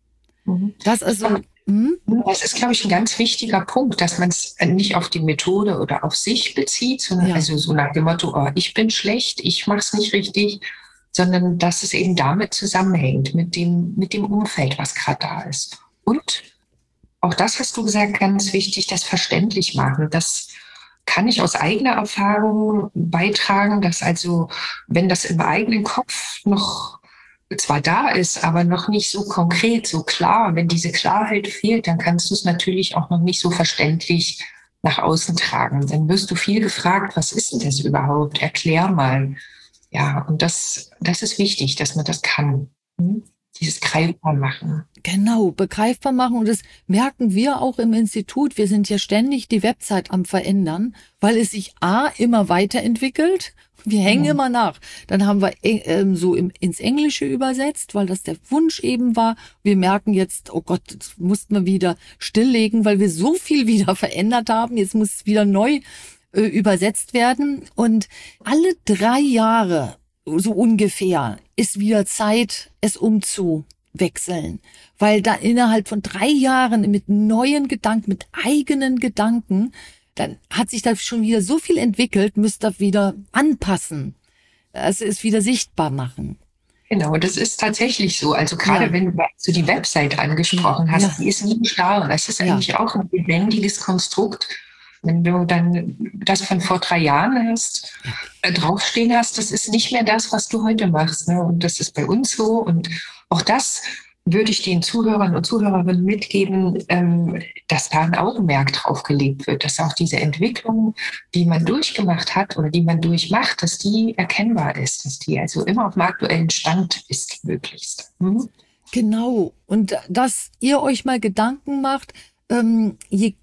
Mhm. Das also... Hm? Das ist, glaube ich, ein ganz wichtiger Punkt, dass man es nicht auf die Methode oder auf sich bezieht, sondern Ja. also so nach dem Motto, oh, ich bin schlecht, ich mache es nicht richtig, sondern dass es eben damit zusammenhängt, mit dem, mit dem Umfeld, was gerade da ist. Und auch das hast du gesagt, ganz wichtig, das verständlich machen. Das kann ich aus eigener Erfahrung beitragen, dass also, wenn das im eigenen Kopf noch zwar da ist, aber noch nicht so konkret, so klar. Wenn diese Klarheit fehlt, dann kannst du es natürlich auch noch nicht so verständlich nach außen tragen. Dann wirst du viel gefragt, was ist denn das überhaupt? Erklär mal. Ja, und das, das ist wichtig, dass man das kann. Hm? Dieses greifbar machen. Genau, begreifbar machen. Und das merken wir auch im Institut. Wir sind ja ständig die Website am Verändern, weil es sich A, immer weiterentwickelt. Wir hängen mhm. immer nach. Dann haben wir äh, so im, ins Englische übersetzt, weil das der Wunsch eben war. Wir merken jetzt, oh Gott, das mussten wir wieder stilllegen, weil wir so viel wieder verändert haben. Jetzt muss es wieder neu äh, übersetzt werden. Und alle drei Jahre, so ungefähr, ist wieder Zeit, es umzuwechseln. Weil da innerhalb von drei Jahren mit neuen Gedanken, mit eigenen Gedanken, dann hat sich da schon wieder so viel entwickelt, müsst ihr wieder anpassen. Also es wieder sichtbar machen. Genau, das ist tatsächlich so. Also gerade ja. wenn du die Website angesprochen hast, ja. die ist nie starr. Das ist eigentlich ja. auch ein lebendiges Konstrukt. Wenn du dann das von vor drei Jahren hast, äh, draufstehen hast, das ist nicht mehr das, was du heute machst. Ne? Und das ist bei uns so. Und auch das würde ich den Zuhörern und Zuhörerinnen mitgeben, ähm, dass da ein Augenmerk drauf gelegt wird, dass auch diese Entwicklung, die man durchgemacht hat oder die man durchmacht, dass die erkennbar ist, dass die also immer auf dem aktuellen Stand ist, möglichst. Hm? Genau. Und dass ihr euch mal Gedanken macht, ähm, je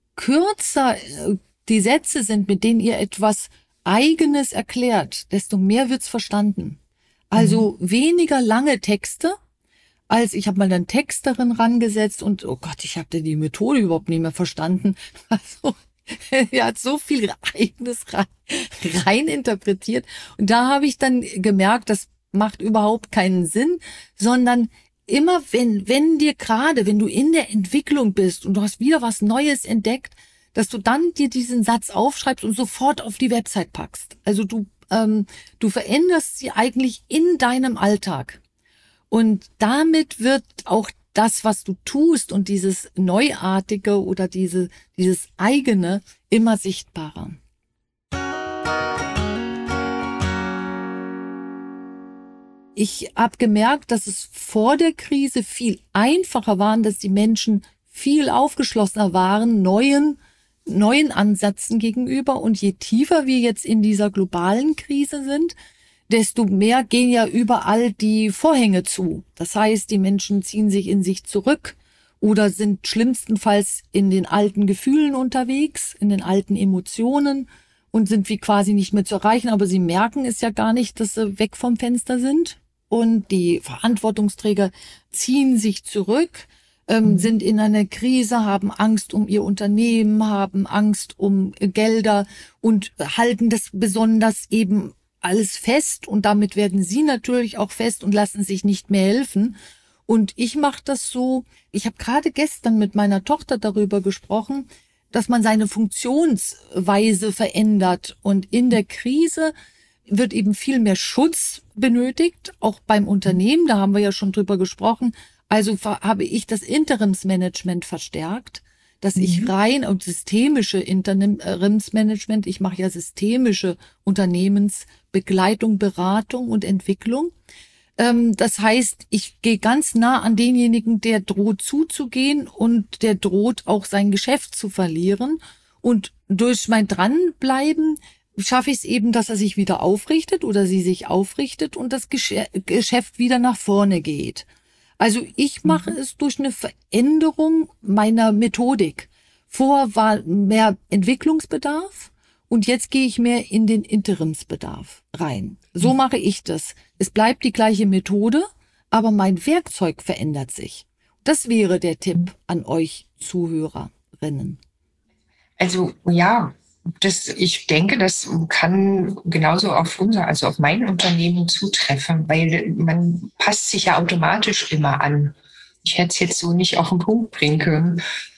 kürzer die Sätze sind, mit denen ihr etwas Eigenes erklärt, desto mehr wird's verstanden. Also mhm. weniger lange Texte, als ich habe mal eine Texterin rangesetzt und oh Gott, ich habe die Methode überhaupt nicht mehr verstanden. Also er hat so viel Eigenes rein, rein interpretiert. Und da habe ich dann gemerkt, das macht überhaupt keinen Sinn, sondern immer wenn, wenn dir gerade, wenn du in der Entwicklung bist und du hast wieder was Neues entdeckt, dass du dann dir diesen Satz aufschreibst und sofort auf die Website packst. Also du, ähm, du veränderst sie eigentlich in deinem Alltag. Und damit wird auch das, was du tust und dieses Neuartige oder diese, dieses eigene immer sichtbarer. Ich habe gemerkt, dass es vor der Krise viel einfacher war, dass die Menschen viel aufgeschlossener waren, neuen, neuen Ansätzen gegenüber. Und je tiefer wir jetzt in dieser globalen Krise sind, desto mehr gehen ja überall die Vorhänge zu. Das heißt, die Menschen ziehen sich in sich zurück oder sind schlimmstenfalls in den alten Gefühlen unterwegs, in den alten Emotionen und sind wie quasi nicht mehr zu erreichen. Aber sie merken es ja gar nicht, dass sie weg vom Fenster sind. Und die Verantwortungsträger ziehen sich zurück, ähm, mhm. sind in einer Krise, haben Angst um ihr Unternehmen, haben Angst um Gelder und halten das besonders eben alles fest. Und damit werden sie natürlich auch fest und lassen sich nicht mehr helfen. Und ich mache das so, ich habe gerade gestern mit meiner Tochter darüber gesprochen, dass man seine Funktionsweise verändert. Und in der Krise wird eben viel mehr Schutz benötigt, auch beim Unternehmen, da haben wir ja schon drüber gesprochen. Also habe ich das Interimsmanagement verstärkt, dass mhm. ich rein und systemische Interimsmanagement, ich mache ja systemische Unternehmensbegleitung, Beratung und Entwicklung. Das heißt, ich gehe ganz nah an denjenigen, der droht zuzugehen und der droht auch sein Geschäft zu verlieren. Und durch mein Dranbleiben schaffe ich es eben, dass er sich wieder aufrichtet oder sie sich aufrichtet und das Geschäft wieder nach vorne geht. Also ich mache mhm. es durch eine Veränderung meiner Methodik. Vorher war mehr Entwicklungsbedarf und jetzt gehe ich mehr in den Interimsbedarf rein. So mhm. mache ich das. Es bleibt die gleiche Methode, aber mein Werkzeug verändert sich. Das wäre der Tipp an euch Zuhörerinnen. Also ja, Das, ich denke, das kann genauso auf unser, also auf mein Unternehmen zutreffen, weil man passt sich ja automatisch immer an. Ich hätte es jetzt so nicht auf den Punkt bringen können.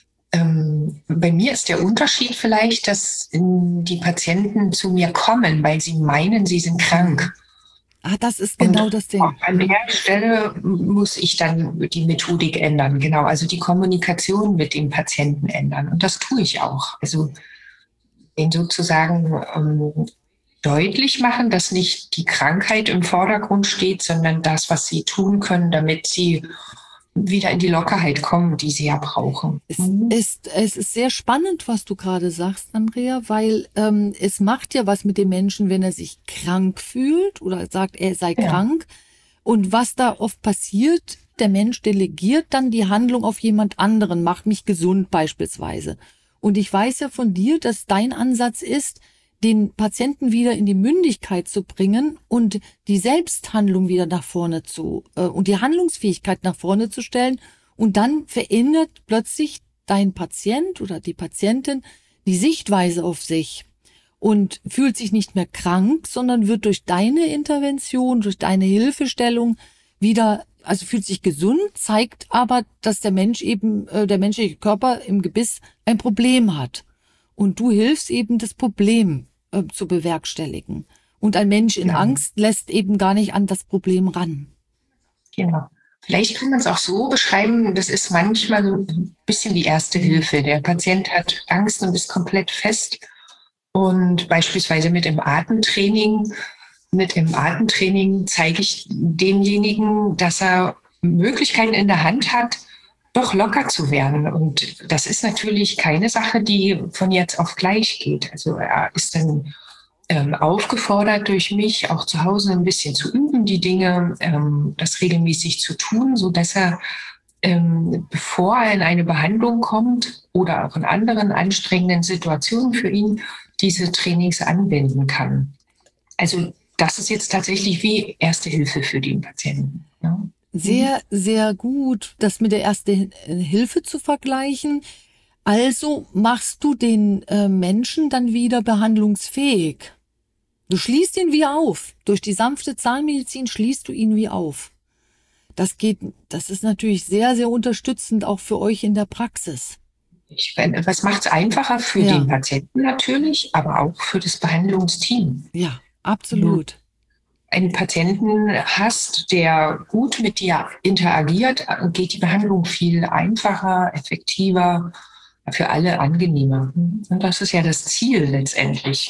Ähm, bei mir ist der Unterschied vielleicht, dass die Patienten zu mir kommen, weil sie meinen, sie sind krank. Ah, das ist genau Und das Ding. An der Stelle muss ich dann die Methodik ändern, genau, also die Kommunikation mit dem Patienten ändern. Und das tue ich auch. Also den sozusagen ähm, deutlich machen, dass nicht die Krankheit im Vordergrund steht, sondern das, was sie tun können, damit sie wieder in die Lockerheit kommen, die sie ja brauchen. Es ist, es ist sehr spannend, was du gerade sagst, Andrea, weil ähm, es macht ja was mit dem Menschen, wenn er sich krank fühlt oder sagt, er sei Ja. krank. Und was da oft passiert, der Mensch delegiert dann die Handlung auf jemand anderen, macht mich gesund beispielsweise. Und ich weiß ja von dir, dass dein Ansatz ist, den Patienten wieder in die Mündigkeit zu bringen und die Selbsthandlung wieder nach vorne zu äh, und die Handlungsfähigkeit nach vorne zu stellen. Und dann verändert plötzlich dein Patient oder die Patientin die Sichtweise auf sich und fühlt sich nicht mehr krank, sondern wird durch deine Intervention, durch deine Hilfestellung wieder, also fühlt sich gesund, zeigt aber, dass der Mensch eben, äh, der menschliche Körper im Gebiss ein Problem hat. Und du hilfst eben, das Problem äh, zu bewerkstelligen. Und ein Mensch in Ja. Angst lässt eben gar nicht an das Problem ran. Genau. Vielleicht kann man es auch so beschreiben, das ist manchmal so ein bisschen wie Erste Hilfe. Der Patient hat Angst und ist komplett fest. Und beispielsweise mit dem Atemtraining, mit dem Atemtraining zeige ich demjenigen, dass er Möglichkeiten in der Hand hat, doch locker zu werden. Und das ist natürlich keine Sache, die von jetzt auf gleich geht. Also er ist dann ähm, aufgefordert durch mich, auch zu Hause ein bisschen zu üben, die Dinge, ähm, das regelmäßig zu tun, so dass er, ähm, bevor er in eine Behandlung kommt oder auch in anderen anstrengenden Situationen für ihn, diese Trainings anwenden kann. Also das ist jetzt tatsächlich wie Erste Hilfe für den Patienten. Ja. Sehr, sehr gut, das mit der Erste Hilfe zu vergleichen. Also machst du den äh, Menschen dann wieder behandlungsfähig. Du schließt ihn wie auf. Durch die sanfte Zahnmedizin schließt du ihn wie auf. Das geht, das ist natürlich sehr, sehr unterstützend auch für euch in der Praxis. Ich, was macht es einfacher für Ja. den Patienten natürlich, aber auch für das Behandlungsteam. Ja, absolut. Einen Patienten hast, der gut mit dir interagiert, geht die Behandlung viel einfacher, effektiver, für alle angenehmer. Und das ist ja das Ziel letztendlich.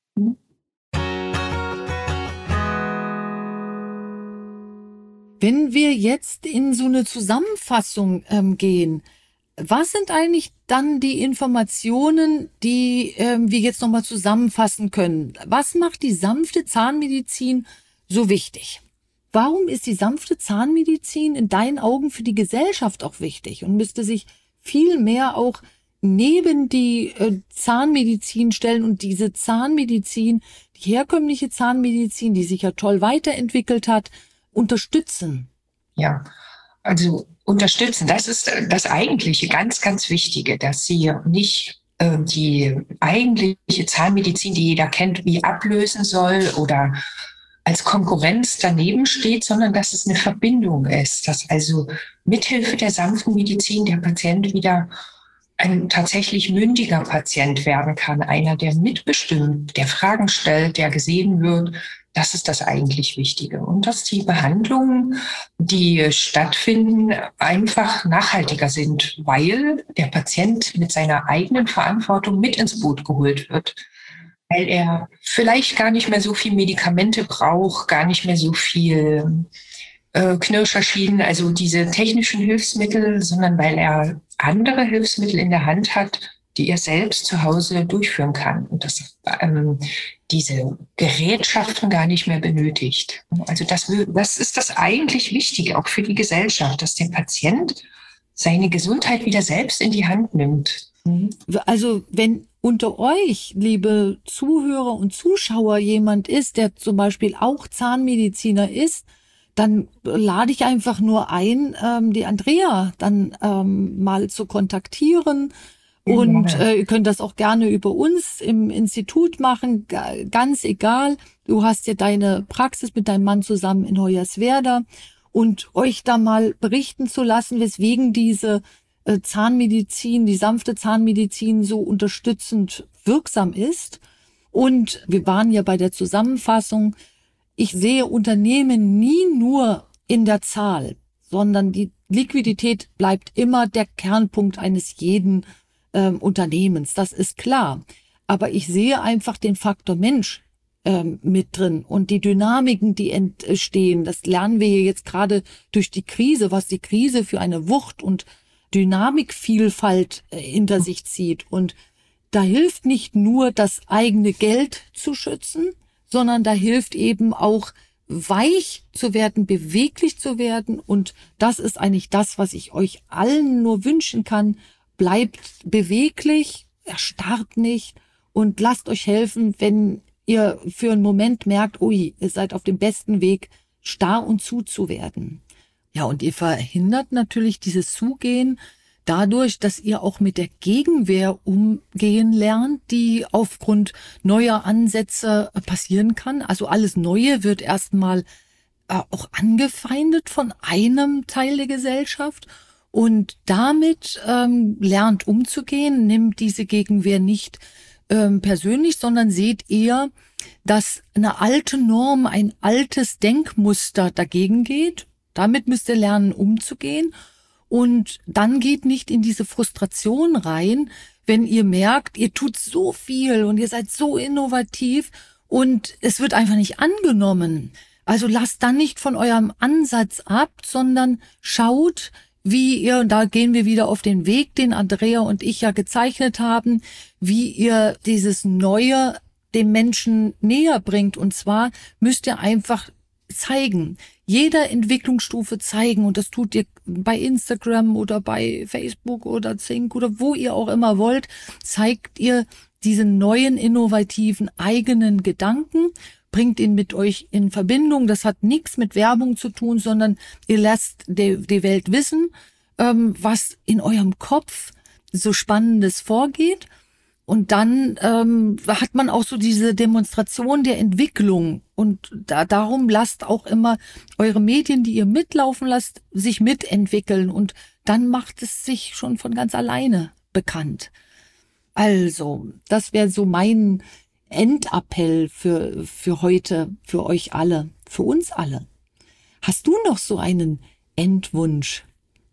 Wenn wir jetzt in so eine Zusammenfassung ähm, gehen, was sind eigentlich dann die Informationen, die ähm, wir jetzt nochmal zusammenfassen können? Was macht die sanfte Zahnmedizin so wichtig? Warum ist die sanfte Zahnmedizin in deinen Augen für die Gesellschaft auch wichtig und müsste sich viel mehr auch neben die äh, Zahnmedizin stellen und diese Zahnmedizin, die herkömmliche Zahnmedizin, die sich ja toll weiterentwickelt hat, unterstützen? Ja, also unterstützen, das ist das eigentliche, ganz, ganz Wichtige, dass sie nicht äh, die eigentliche Zahnmedizin, die jeder kennt, wie ablösen soll oder als Konkurrenz daneben steht, sondern dass es eine Verbindung ist, dass also mithilfe der sanften Medizin der Patient wieder ein tatsächlich mündiger Patient werden kann, einer, der mitbestimmt, der Fragen stellt, der gesehen wird. Das ist das eigentlich Wichtige. Und dass die Behandlungen, die stattfinden, einfach nachhaltiger sind, weil der Patient mit seiner eigenen Verantwortung mit ins Boot geholt wird. Weil er vielleicht gar nicht mehr so viel Medikamente braucht, gar nicht mehr so viel äh, Knirscherschienen, also diese technischen Hilfsmittel, sondern weil er andere Hilfsmittel in der Hand hat, die er selbst zu Hause durchführen kann und dass ähm, diese Gerätschaften gar nicht mehr benötigt. Also das, das ist das eigentlich Wichtige, auch für die Gesellschaft, dass der Patient seine Gesundheit wieder selbst in die Hand nimmt. Also wenn unter euch, liebe Zuhörer und Zuschauer, jemand ist, der zum Beispiel auch Zahnmediziner ist, dann lade ich einfach nur ein, ähm, die Andrea dann ähm, mal zu kontaktieren. Und äh, ihr könnt das auch gerne über uns im Institut machen, ganz egal. Du hast ja deine Praxis mit deinem Mann zusammen in Hoyerswerda. und euch da mal berichten zu lassen, weswegen diese äh, Zahnmedizin, die sanfte Zahnmedizin so unterstützend wirksam ist. Und wir waren ja bei der Zusammenfassung. Ich sehe Unternehmen nie nur in der Zahl, sondern die Liquidität bleibt immer der Kernpunkt eines jeden ähm, Unternehmens. Das ist klar. Aber ich sehe einfach den Faktor Mensch ähm, mit drin und die Dynamiken, die entstehen. Das lernen wir jetzt gerade durch die Krise, was die Krise für eine Wucht und Dynamikvielfalt äh, hinter sich zieht. Und da hilft nicht nur, das eigene Geld zu schützen, sondern da hilft eben auch, weich zu werden, beweglich zu werden. Und das ist eigentlich das, was ich euch allen nur wünschen kann. Bleibt beweglich, erstarrt nicht und lasst euch helfen, wenn ihr für einen Moment merkt, ui, ihr seid auf dem besten Weg, starr und zu zu werden. Ja, und ihr verhindert natürlich dieses Zugehen dadurch, dass ihr auch mit der Gegenwehr umgehen lernt, die aufgrund neuer Ansätze passieren kann. Also alles Neue wird erstmal äh, auch angefeindet von einem Teil der Gesellschaft und damit ähm, lernt umzugehen, nimmt diese Gegenwehr nicht ähm, persönlich, sondern seht eher, dass eine alte Norm, ein altes Denkmuster dagegen geht. Damit müsst ihr lernen, umzugehen. Und dann geht nicht in diese Frustration rein, wenn ihr merkt, ihr tut so viel und ihr seid so innovativ und es wird einfach nicht angenommen. Also lasst dann nicht von eurem Ansatz ab, sondern schaut, wie ihr, und da gehen wir wieder auf den Weg, den Andrea und ich ja gezeichnet haben, wie ihr dieses Neue dem Menschen näher bringt. Und zwar müsst ihr einfach zeigen, jeder Entwicklungsstufe zeigen, und das tut ihr bei Instagram oder bei Facebook oder Zink oder wo ihr auch immer wollt, zeigt ihr diese neuen, innovativen, eigenen Gedanken, bringt ihn mit euch in Verbindung. Das hat nichts mit Werbung zu tun, sondern ihr lasst die, die Welt wissen, ähm, was in eurem Kopf so Spannendes vorgeht. Und dann ähm, hat man auch so diese Demonstration der Entwicklung. Und da, darum lasst auch immer eure Medien, die ihr mitlaufen lasst, sich mitentwickeln. Und dann macht es sich schon von ganz alleine bekannt. Also, das wäre so mein Endappell für, für heute, für euch alle, für uns alle. Hast du noch so einen Endwunsch?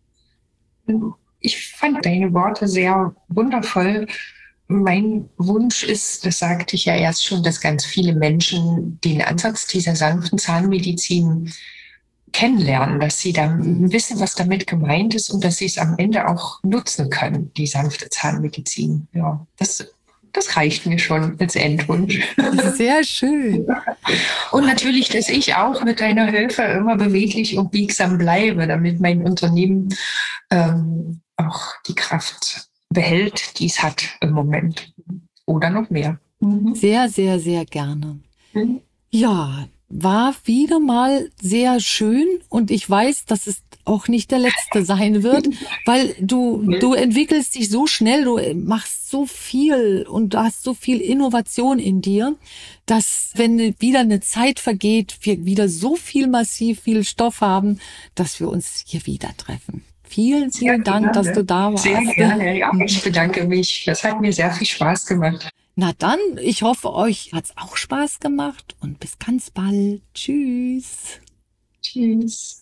Ich fand deine Worte sehr wundervoll. Mein Wunsch ist, das sagte ich ja erst schon, dass ganz viele Menschen den Ansatz dieser sanften Zahnmedizin kennenlernen, dass sie dann wissen, was damit gemeint ist und dass sie es am Ende auch nutzen können, die sanfte Zahnmedizin. Ja, das, das reicht mir schon als Endwunsch. Sehr schön. Und natürlich, dass ich auch mit deiner Hilfe immer beweglich und biegsam bleibe, damit mein Unternehmen ähm, auch die Kraft behält, die es hat im Moment. Oder noch mehr. Mhm. Sehr, sehr, sehr gerne. Mhm. Ja, war wieder mal sehr schön und ich weiß, dass es auch nicht der letzte sein wird, weil du, du entwickelst dich so schnell, du machst so viel und du hast so viel Innovation in dir, dass wenn wieder eine Zeit vergeht, wir wieder so viel massiv viel Stoff haben, dass wir uns hier wieder treffen. Vielen, vielen Dank, dass du da warst. Sehr gerne, ja, ich bedanke mich. Das hat mir sehr viel Spaß gemacht. Na dann, ich hoffe, euch hat's auch Spaß gemacht und bis ganz bald. Tschüss. Tschüss.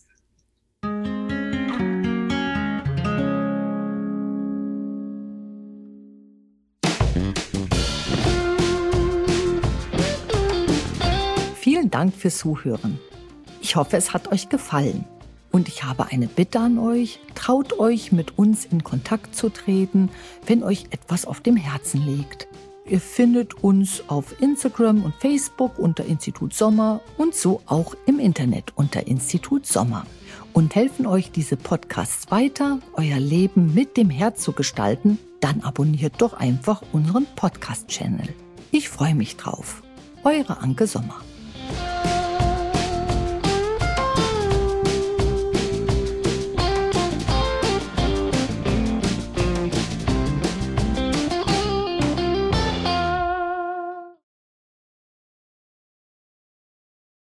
Vielen Dank fürs Zuhören. Ich hoffe, es hat euch gefallen. Und ich habe eine Bitte an euch, traut euch, mit uns in Kontakt zu treten, wenn euch etwas auf dem Herzen liegt. Ihr findet uns auf Instagram und Facebook unter Institut Sommer und so auch im Internet unter Institut Sommer. Und helfen euch diese Podcasts weiter, euer Leben mit dem Herz zu gestalten, dann abonniert doch einfach unseren Podcast-Channel. Ich freue mich drauf. Eure Anke Sommer.